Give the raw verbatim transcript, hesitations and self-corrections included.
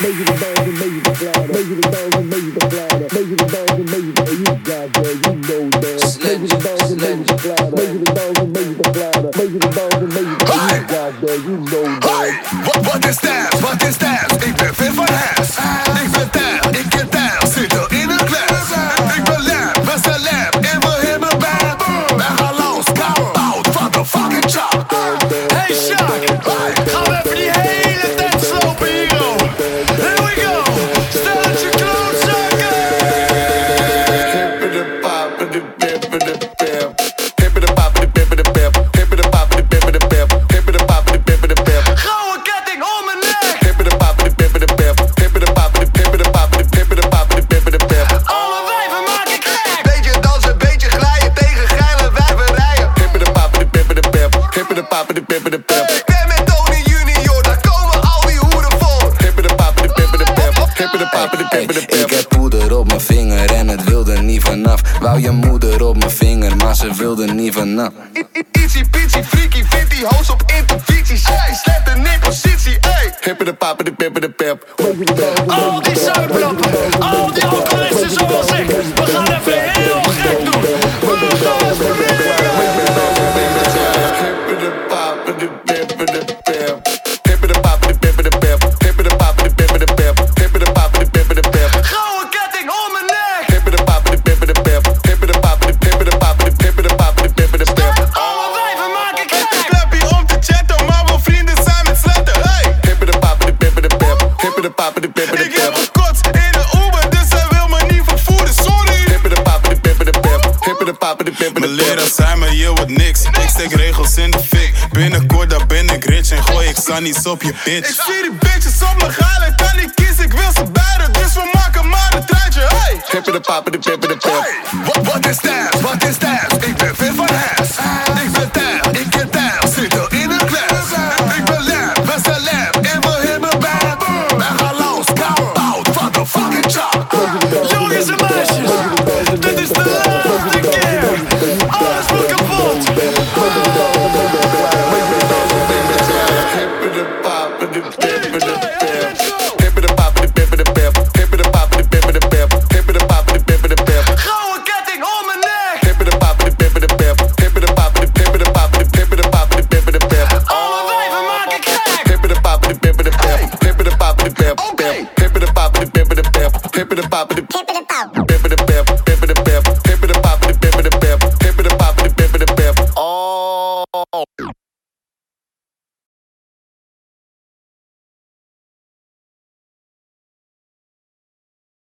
Measure the balls and measure the bladder. Measure the balls and measure the bladder. Measure the balls and measure the you got that, you know that. Measure the balls and measure the bladder. Measure the balls and measure the bladder. Measure the balls and measure the you got that, you know that. Wat, wat is dat? Wat is dat? Ik ben ver van huis. Ik ben daar, ik ken daar. Zit al in een klas. Ik ben lab, we zijn lab. En we hebben bad. We gaan los, koud out van de fucking chop. Hey Shark, gaan we even die hele tijd slopen hier. Here we go. Stel dat je klootzakken. Hippen de pap, de pep, de pep. Hippen de pap, de pep, de pep. Hippen de pap, de pep, de pep. Hippen de pap, de pep, de pep. Gouden ketting om mijn nek. Hippen de pap, de pep, de pep. Hippen de pap, de hippen de pap, de hippen de pap, de pep, de pep. Alle wijven maken gek. Beetje dansen, beetje glijden tegen geile wijverijen. Hippen de pap, de pep, de pep. Hippen de pap, de pep, de pep. Ik ben met Tony Junior, daar komen al die hoeren voor. Hippen de pap, de pep, de pep. Hippen de pap, de pep, de pep. Ik heb poeder op mijn vinger en het wilde niet vanaf. Wou je moeder op mijn vinger, maar ze wilde niet vanaf. Ietsy pietsy freaky, vindt die hoes op intuïtie. Shit, die slept in in positie, ey. Hippen de pap, de pep, de pep. Al die zuiplappen, al die alcoholisten zoals ik. We gaan even heel gek doen. We gaan even Hippen de pap, de pep, de pep. Hippen de pap, de pep, de pep. Hippen de pap, de pep, de pep. Hippen de pap, de pep, de pep. gouden ketting om mijn nek. Hippen de pap, de pep, de pep. Hippen de pap, de hippen de pap, de hippen de pap, de pep, de pep. Alle wijven maken gek. Klappie om te chatten, maar we vrienden zijn met sletten, hey. Hippen de pap, de pep, de pep. Hippen de pap, de pep, de pep. Ik heb gekotst in de Uber, dus hij wil me niet vervoeren, sorry. Hippen de pap, de pep, de pep. Hippen de pap, de pep, de pep. Mijn leraars zijn me, je wordt niks. Ik steek regels in de fik. Binnenkort daar ben ik rich en gooi ik sunnies op je bitch. Ik zie die bitches op me gaan, ik kan niet kiezen, ik wil ze beide, dus we maken maar een treintje, hey. Hippen de pap, de pep, de pep.